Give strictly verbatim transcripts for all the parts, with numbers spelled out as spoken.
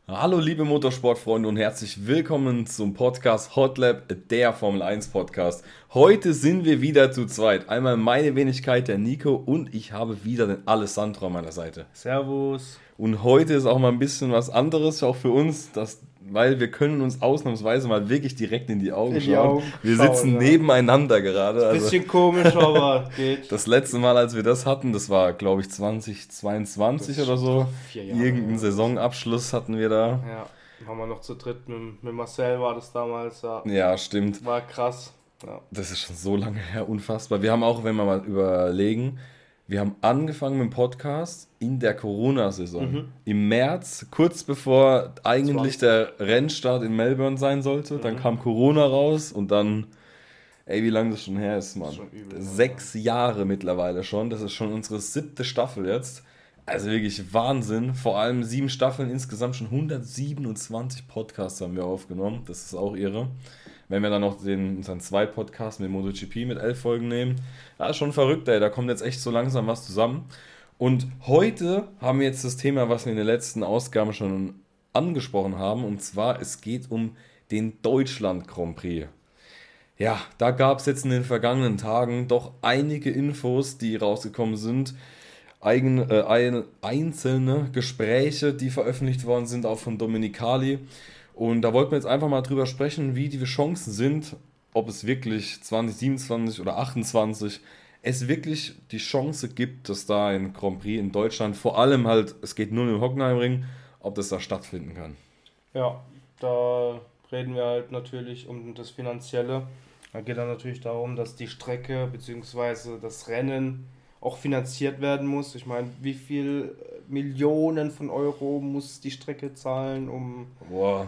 Hallo liebe Motorsportfreunde und herzlich willkommen zum Podcast Hot Lap, der Formel eins Podcast. Heute sind wir wieder zu zweit. Einmal meine Wenigkeit, der Nico, und ich habe wieder den Alessandro an meiner Seite. Servus. Und heute ist auch mal ein bisschen was anderes, auch für uns, das, weil wir können uns ausnahmsweise mal wirklich direkt in die Augen In die schauen. Augen wir schauen, sitzen ja. nebeneinander gerade. Also Bisschen komisch, aber geht. das letzte Mal, als wir das hatten, das war, glaube ich, zwanzig zweiundzwanzig Das oder so. vier Jahre Irgendeinen her. Saisonabschluss hatten wir da. Ja, haben wir noch zu dritt mit, mit Marcel war das damals. Ja. Ja, stimmt. War krass. Ja. Das ist schon so lange her, unfassbar. Wir haben auch, wenn wir mal überlegen, wir haben angefangen mit dem Podcast in der Corona-Saison. Mhm. Im März, kurz bevor eigentlich zwanzig. der Rennstart in Melbourne sein sollte. Dann Mhm. kam Corona raus und dann, ey, wie lange das schon her ist, Mann. schon übel, ja. Sechs Jahre mittlerweile schon. Das ist schon unsere siebte Staffel jetzt. Also wirklich Wahnsinn. Vor allem sieben Staffeln, insgesamt schon hundertsiebenundzwanzig Podcasts haben wir aufgenommen. Das ist auch irre. Wenn wir dann noch den, unseren zwei Podcast mit MotoGP mit elf Folgen nehmen, ja, ist schon verrückt, ey. Da kommt jetzt echt so langsam was zusammen. Und heute haben wir jetzt das Thema, was wir in den letzten Ausgaben schon angesprochen haben. Und zwar, es geht um den Deutschland Grand Prix. Ja, da gab es jetzt in den vergangenen Tagen doch einige Infos, die rausgekommen sind. Eigen, äh, ein, einzelne Gespräche, die veröffentlicht worden sind, auch von Dominicali. Und da wollten wir jetzt einfach mal drüber sprechen, wie die Chancen sind, ob es wirklich zwanzig siebenundzwanzig oder achtundzwanzig es wirklich die Chance gibt, dass da ein Grand Prix in Deutschland, vor allem halt, es geht nur im Hockenheimring, ob das da stattfinden kann. Ja, da reden wir halt natürlich um das Finanzielle. Da geht dann natürlich darum, dass die Strecke bzw. das Rennen auch finanziert werden muss. Ich meine, wie viel Millionen von Euro muss die Strecke zahlen, um... Boah.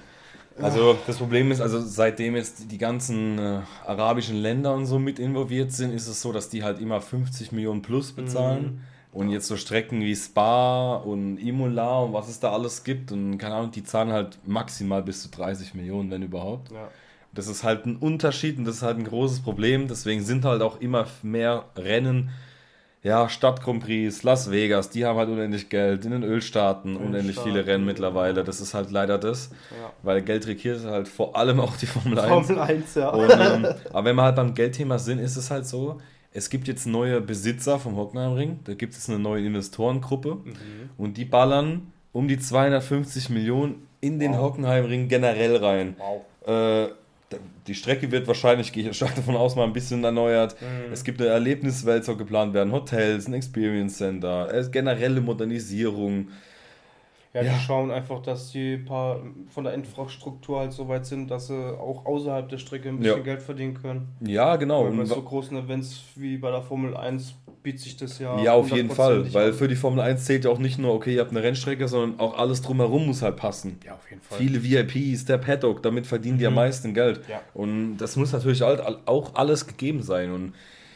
Also das Problem ist, also seitdem jetzt die ganzen äh, arabischen Länder und so mit involviert sind, ist es so, dass die halt immer fünfzig Millionen plus bezahlen. Und jetzt so Strecken wie Spa und Imola und was es da alles gibt und keine Ahnung, die zahlen halt maximal bis zu dreißig Millionen, wenn überhaupt. Ja. Das ist halt ein Unterschied und das ist halt ein großes Problem. Deswegen sind halt auch immer mehr Rennen, ja, Stadt Grand Prix, Las Vegas, die haben halt unendlich Geld, in den Ölstaaten unendlich viele Ölstaaten, Rennen mittlerweile. Das ist halt leider das, Ja. weil Geld regiert halt vor allem auch die Formel eins. Formel eins, ja. Und, ähm, aber wenn wir halt beim Geldthema sind, ist es halt so, es gibt jetzt neue Besitzer vom Hockenheimring, da gibt es eine neue Investorengruppe Mhm. und die ballern um die zweihundertfünfzig Millionen in den Wow. Hockenheimring generell rein. Wow. Äh, die Strecke wird wahrscheinlich, gehe ich stark davon aus, mal ein bisschen erneuert. Mhm. Es gibt eine Erlebniswelt, soll geplant werden, Hotels, ein Experience Center, äh, generelle Modernisierung. Ja, die Ja. schauen einfach, dass die paar von der Infrastruktur halt so weit sind, dass sie auch außerhalb der Strecke ein bisschen Ja. Geld verdienen können. Ja, genau. Weil bei Und so großen Events wie bei der Formel eins bietet sich das ja ja, auf jeden Fall, hundertprozentig weil an. für die Formel eins zählt ja auch nicht nur, okay, ihr habt eine Rennstrecke, sondern auch alles drumherum muss halt passen. Ja, auf jeden Fall. Viele V I Ps, der Paddock, damit verdienen die am Mhm. meisten Geld. Ja. Und das muss natürlich halt auch alles gegeben sein. Und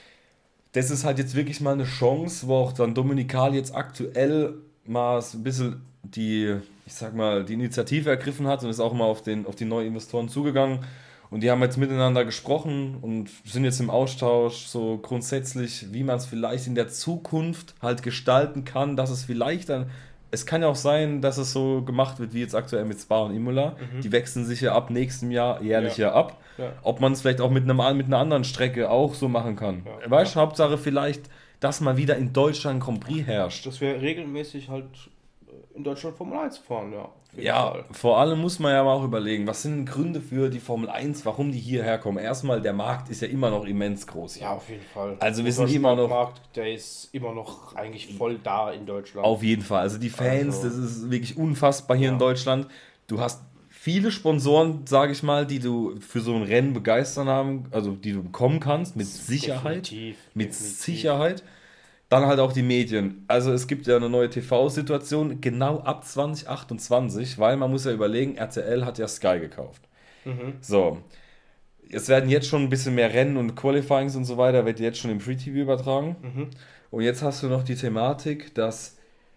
das ist halt jetzt wirklich mal eine Chance, wo auch dann Dominicali jetzt aktuell mal so ein bisschen die, ich sag mal, die Initiative ergriffen hat und ist auch mal auf, den, auf die neuen Investoren zugegangen. Und die haben jetzt miteinander gesprochen und sind jetzt im Austausch so grundsätzlich, wie man es vielleicht in der Zukunft halt gestalten kann, dass es vielleicht dann, es kann ja auch sein, dass es so gemacht wird wie jetzt aktuell mit Spa und Imola. Mhm. Die wechseln sich ja ab nächstem Jahr jährlich Ja. ja ab. Ja. Ob man es vielleicht auch mit, einem, mit einer anderen Strecke auch so machen kann. Ja. Weißt du, Hauptsache vielleicht, dass mal wieder in Deutschland Grand Prix herrscht. Dass wir regelmäßig halt in Deutschland Formel eins fahren, ja. auf jeden Ja, Fall. vor allem muss man ja mal auch überlegen, was sind Gründe für die Formel eins, warum die hierher kommen. Erstmal, der Markt ist ja immer noch immens groß hier. Ja, auf jeden Fall. Also wir Der sind immer noch- Markt, der ist immer noch eigentlich voll da in Deutschland. Auf jeden Fall. Also die Fans, Also- das ist wirklich unfassbar hier Ja. in Deutschland. Du hast viele Sponsoren, sage ich mal, die du für so ein Rennen begeistern haben, also die du bekommen kannst, mit Sicherheit. Definitiv, Mit definitiv. Sicherheit. Dann halt auch die Medien. Also es gibt ja eine neue T V-Situation, genau ab zwanzig achtundzwanzig, weil man muss ja überlegen, R T L hat ja Sky gekauft. Mhm. So, es werden jetzt schon ein bisschen mehr Rennen und Qualifyings und so weiter, wird jetzt schon im Free-T V übertragen. Mhm. Und jetzt hast du noch die Thematik, dass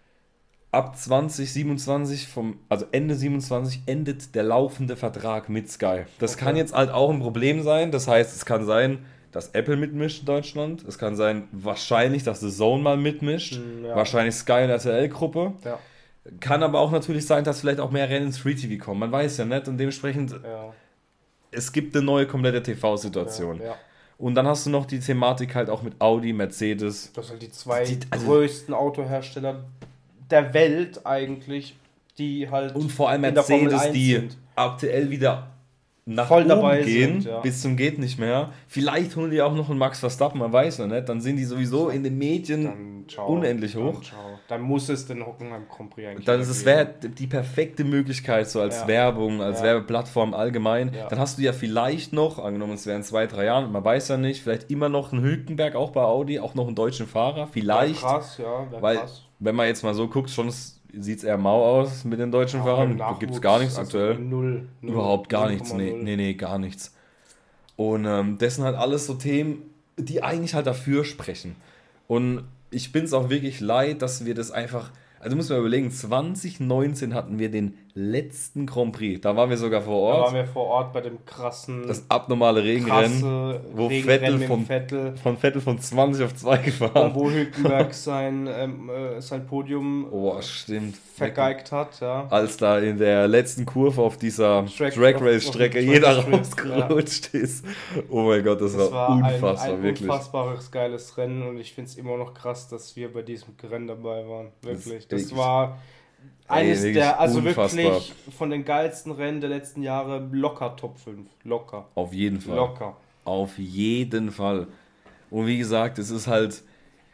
ab zwanzig siebenundzwanzig, vom, also Ende siebenundzwanzig, endet der laufende Vertrag mit Sky. Das Okay. kann jetzt halt auch ein Problem sein. Das heißt, es kann sein, dass Apple mitmischt in Deutschland. Es kann sein, wahrscheinlich, dass The Zone mal mitmischt. Mm, ja. Wahrscheinlich Sky und R T L-Gruppe. Ja. Kann aber auch natürlich sein, dass vielleicht auch mehr Rennen ins Free T V kommen. Man weiß ja nicht und dementsprechend, Ja. es gibt eine neue komplette T V-Situation. Ja, ja. Und dann hast du noch die Thematik halt auch mit Audi, Mercedes. Das sind die zwei Die- also- größten Autohersteller der Welt eigentlich, die halt Und vor allem in der Formel Mercedes, eins die sind. aktuell wieder nach Voll oben dabei gehen, sind, ja. bis zum geht nicht mehr. Vielleicht holen die auch noch einen Max Verstappen, man weiß ja nicht. Dann sind die sowieso in den Medien Dann ciao, unendlich dann hoch. ciao. Dann muss es den Hockenheim Grand Prix eigentlich Dann ist es geben. wäre die perfekte Möglichkeit, so als Ja. Werbung, als Ja. Werbeplattform allgemein. Ja. Dann hast du ja vielleicht noch, angenommen es wären zwei, drei Jahren, man weiß ja nicht, vielleicht immer noch einen Hülkenberg auch bei Audi, auch noch einen deutschen Fahrer, vielleicht. Wär krass, ja, wär Weil, krass. wenn man jetzt mal so guckt, schon sieht es eher mau aus mit den deutschen Ja, Fahrern. im Da gibt es Nachwuchs, gar nichts also aktuell. Null, null, Überhaupt gar null nichts. Komma Nee, null. nee, nee, gar nichts. Und ähm, das sind halt alles so Themen, die eigentlich halt dafür sprechen. Und ich bin es auch wirklich leid, dass wir das einfach. Also muss man überlegen, zwanzig neunzehn hatten wir den letzten Grand Prix. Da waren wir sogar vor Da Ort. waren wir vor Ort bei dem krassen, Das abnormale Regenrennen, krasse wo Regenrennen Vettel mit vom- Vettel. von Vettel von zwanzig auf zwei Und gefahren. wo Hülkenberg sein, ähm, äh, sein Podium Oh, stimmt. vergeigt hat, ja. Als da in der letzten Kurve auf dieser Track- Drag auf- Race auf Strecke dem jeder Track Strip, rausgerutscht ist. Oh mein Gott, das, Das war, war ein, unfassbar, ein wirklich. unfassbares geiles Rennen und ich finde es immer noch krass, dass wir bei diesem Rennen dabei waren. Wirklich. Das, wirklich- war Ey, eines wirklich der, also unfassbar. wirklich von den geilsten Rennen der letzten Jahre locker Top fünf. Locker. Auf jeden Fall. Locker. Auf jeden Fall. Und wie gesagt, es ist halt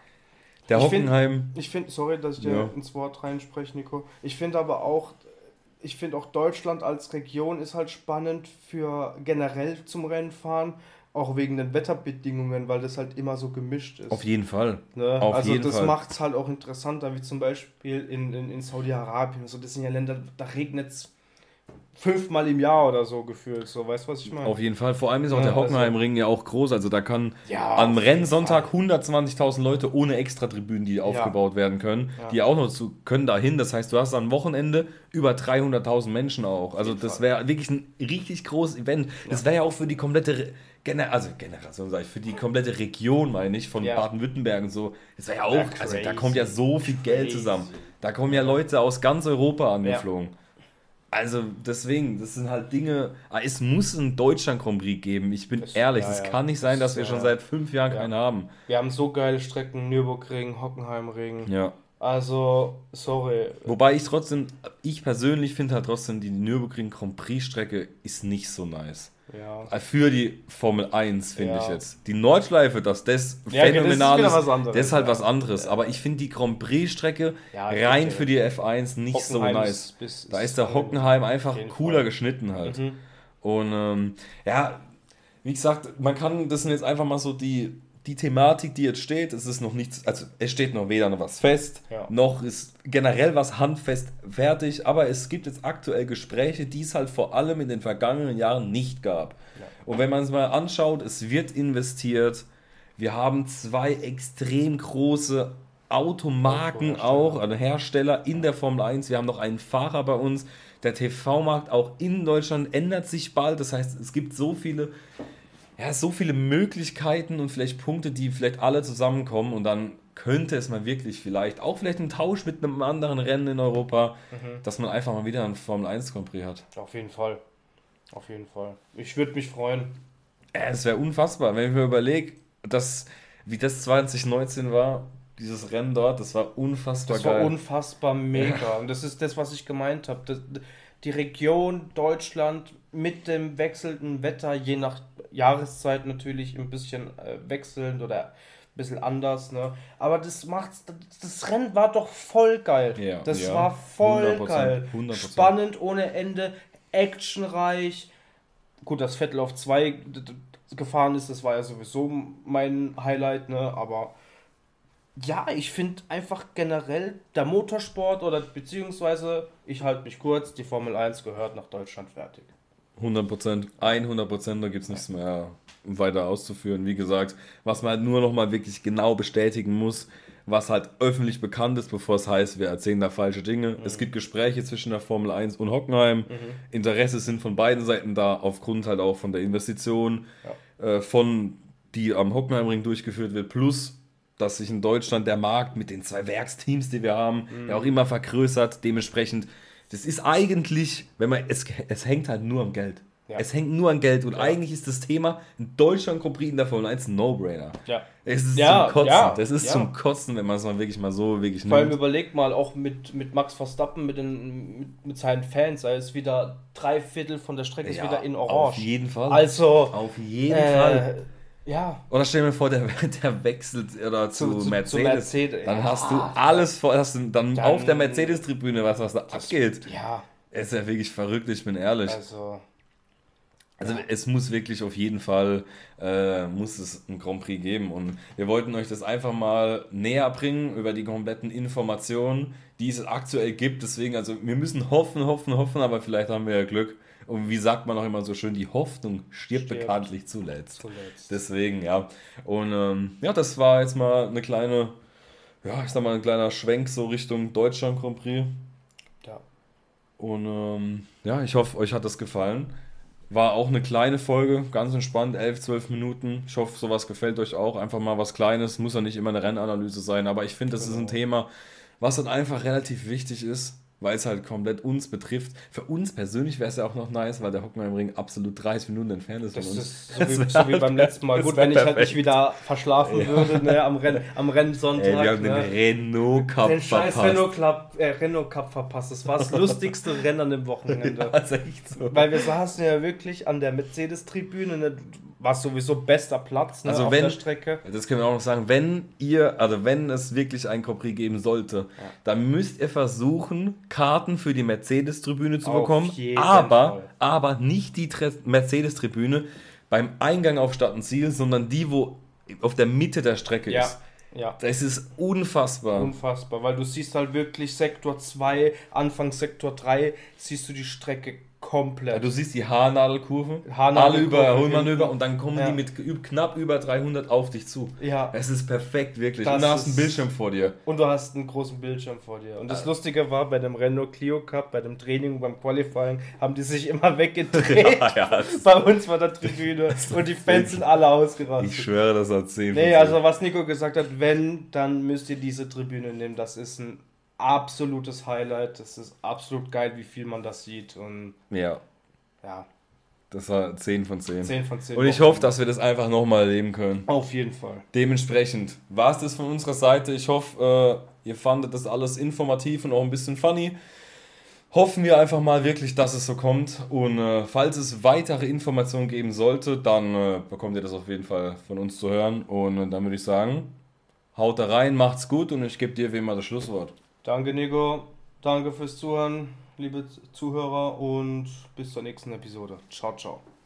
der Ich find- Hockenheim. Ich finde, sorry, dass ich dir Ja. ins Wort reinspreche, Nico. Ich finde aber auch, ich finde auch Deutschland als Region ist halt spannend für generell zum Rennfahren, auch wegen den Wetterbedingungen, weil das halt immer so gemischt ist. Auf jeden Fall. Ne? Auf also jeden das Fall. macht es halt auch interessanter, wie zum Beispiel in, in, in Saudi-Arabien. So, das sind ja Länder, da regnet es fünfmal im Jahr oder so gefühlt. So, weißt du, was ich meine? Auf jeden Fall. Vor allem ist auch Ja, der Hockenheimring ja auch groß. Also da kann Ja, am auf jeden Rennsonntag Fall. hundertzwanzigtausend Leute ohne Extratribünen, die aufgebaut werden können, Ja. die auch noch zu können dahin. Das heißt, du hast am Wochenende über dreihunderttausend Menschen auch. Also jeden das Fall. wäre wirklich ein richtig großes Event. Das wäre ja auch für die komplette Re- Gener also Generation, sag ich, für die komplette Region, meine ich, von Ja. Baden-Württemberg und so. Das wäre ja auch, Wär also da crazy. kommt ja so viel Geld Crazy. zusammen. Da kommen ja Leute aus ganz Europa angeflogen. Also deswegen, das sind halt Dinge, ah, es muss einen Deutschland Grand Prix geben. Ich bin Das- ehrlich, ja, es ja. kann nicht sein, dass Das, wir schon ja. seit fünf Jahren Ja. keinen haben. Wir haben so geile Strecken, Nürburgring, Hockenheimring. Ja. Also, sorry. Wobei ich trotzdem, ich persönlich finde halt trotzdem, die Nürburgring Grand Prix Strecke ist nicht so nice. Ja. Für die Formel eins finde Ja. ich jetzt. Die Nordschleife, dass das Ja, okay, das ist phänomenal wieder ist, was anderes, das ist halt ja. was anderes. Aber ich finde die Grand Prix Strecke Ja, rein okay. für die F eins nicht so Hockenheim nice. ist bis- Da ist ist der dann Hockenheim einfach auf jeden cooler Fall. geschnitten halt. Mhm. Und ähm, ja, wie gesagt, man kann, das sind jetzt einfach mal so die, die Thematik, die jetzt steht. Es ist noch nichts, also es steht noch weder noch was fest, Ja. noch ist generell was handfest fertig, aber es gibt jetzt aktuell Gespräche, die es halt vor allem in den vergangenen Jahren nicht gab. Ja. Und wenn man es mal anschaut, es wird investiert. Wir haben zwei extrem große Automarken Autohersteller. auch, also Hersteller in der Formel eins. Wir haben noch einen Fahrer bei uns. Der T V-Markt auch in Deutschland ändert sich bald. Das heißt, es gibt so viele, ja, so viele Möglichkeiten und vielleicht Punkte, die vielleicht alle zusammenkommen und dann könnte es mal wirklich vielleicht, auch vielleicht ein Tausch mit einem anderen Rennen in Europa, Mhm. dass man einfach mal wieder einen Formel eins Grand Prix hat. Auf jeden Fall. Auf jeden Fall. Ich würde mich freuen. Ja, es wäre unfassbar, wenn ich mir überlege, dass, wie das zwanzig neunzehn war, dieses Rennen dort, das war unfassbar Das geil. war unfassbar mega. Und das ist das, was ich gemeint habe. Das, die Region Deutschland mit dem wechselnden Wetter, je nach Jahreszeit natürlich ein bisschen äh, wechselnd oder ein bisschen anders. Ne? Aber das macht's, das Rennen war doch voll geil. Ja, das ja. war voll hundert Prozent, geil. hundert Prozent. Spannend ohne Ende, actionreich. Gut, dass Vettel auf zwei d- d- gefahren ist, das war ja sowieso mein Highlight, ne? Aber ja, ich finde einfach generell der Motorsport oder beziehungsweise, ich halte mich kurz, die Formel eins gehört nach Deutschland fertig. hundert Prozent, hundert Prozent, da gibt es nichts mehr weiter auszuführen. Wie gesagt, was man halt nur noch mal wirklich genau bestätigen muss, was halt öffentlich bekannt ist, bevor es heißt, wir erzählen da falsche Dinge. Mhm. Es gibt Gespräche zwischen der Formel eins und Hockenheim. Interesse sind von beiden Seiten da, aufgrund halt auch von der Investition, äh, von die am Hockenheimring durchgeführt wird, plus dass sich in Deutschland der Markt mit den zwei Werksteams, die wir haben, mhm. ja auch immer vergrößert. Dementsprechend, das ist eigentlich, wenn man, es, es hängt halt nur am Geld. Ja. Es hängt nur an Geld und ja. eigentlich ist das Thema in Deutschland Grand Prix in der Formel eins ein No-Brainer. Ja. Es ist ja, zum Kotzen. Ja, das ist ja. zum Kotzen, wenn man es mal wirklich mal so wirklich nimmt. Vor allem überlegt mal auch mit, mit Max Verstappen, mit, den, mit, mit seinen Fans, da ist wieder drei Viertel von der Strecke ja, ist wieder in Orange. Auf jeden Fall. Also, auf jeden äh, Fall. Ja. Oder stell dir vor, der, der wechselt oder zu, zu, Mercedes. Zu Mercedes. Dann ja, hast du alles vor, hast du dann, dann auf der Mercedes-Tribüne, was, was da abgeht. Ja. Es ist ja wirklich verrückt, ich bin ehrlich. Also. Also ja. es muss wirklich auf jeden Fall, äh, muss es einen Grand Prix geben und wir wollten euch das einfach mal näher bringen über die kompletten Informationen, die es aktuell gibt. Deswegen, also wir müssen hoffen, hoffen, hoffen, aber vielleicht haben wir ja Glück. Und wie sagt man auch immer so schön, die Hoffnung stirbt, stirbt. bekanntlich zuletzt. zuletzt. Deswegen, ja. Und ähm, ja, das war jetzt mal eine kleine, ja, ich sag mal, ein kleiner Schwenk so Richtung Deutschland Grand Prix. Ja. Und ähm, ja, ich hoffe, euch hat das gefallen. War auch eine kleine Folge, ganz entspannt, elf, zwölf Minuten. Ich hoffe, sowas gefällt euch auch. Einfach mal was Kleines, muss ja nicht immer eine Rennanalyse sein, aber ich finde, das genau. ist ein Thema, was dann einfach relativ wichtig ist, weil es halt komplett uns betrifft. Für uns persönlich wäre es ja auch noch nice, weil der Hockenheimring absolut dreißig Minuten entfernt ist das von uns. Ist so, wie, so wie beim letzten Mal. Gut, wenn ich perfekt. halt nicht wieder verschlafen ja. würde ne, am, Renn, am Rennsonntag. Ey, wir haben ne. den Renault Cup den verpasst. Den scheiß Renault Cup, äh, Renault Cup verpasst. Das war das lustigste Rennen an dem Wochenende. Ja, das ist echt so. Weil wir saßen ja wirklich an der Mercedes-Tribüne, ne, war sowieso bester Platz ne, also auf wenn, der Strecke. Das können wir auch noch sagen, wenn ihr, also wenn es wirklich ein Grand Prix geben sollte, ja. dann müsst ihr versuchen, Karten für die Mercedes-Tribüne zu auf bekommen, aber, Fall. aber nicht die Tre- Mercedes-Tribüne beim Eingang auf Stadtziel, sondern die, wo auf der Mitte der Strecke ja. ist. Ja. Das ist unfassbar. Unfassbar, weil du siehst halt wirklich Sektor zwei, Anfang Sektor drei, siehst du die Strecke komplett. Ja, du siehst die Haarnadelkurven, Haarnadelkurven alle Überholmanöver und dann kommen ja. die mit üb, knapp über dreihundert auf dich zu. Ja. Es ist perfekt, wirklich. Das und du hast einen Bildschirm vor dir. Und du hast einen großen Bildschirm vor dir. Und das äh. Lustige war, bei dem Renault Clio Cup, bei dem Training, beim Qualifying, haben die sich immer weggedreht. Ja, ja, bei uns vor der Tribüne. Und die Fans sind alle ausgerastet. Ich schwöre, das hat zehn. Nee, also was Nico gesagt hat, wenn, dann müsst ihr diese Tribüne nehmen. Das ist ein absolutes Highlight. Das ist absolut geil, wie viel man das sieht. Und ja. Ja. Das war zehn von zehn. zehn von zehn. Und ich hoffe, dass wir das einfach nochmal erleben können. Auf jeden Fall. Dementsprechend war es das von unserer Seite. Ich hoffe, äh, ihr fandet das alles informativ und auch ein bisschen funny. Hoffen wir einfach mal wirklich, dass es so kommt. Und äh, falls es weitere Informationen geben sollte, dann äh, bekommt ihr das auf jeden Fall von uns zu hören. Und äh, dann würde ich sagen, haut da rein, macht's gut und ich gebe dir wie immer das Schlusswort. Danke, Nico. Danke fürs Zuhören, liebe Zuhörer, und bis zur nächsten Episode. Ciao, ciao.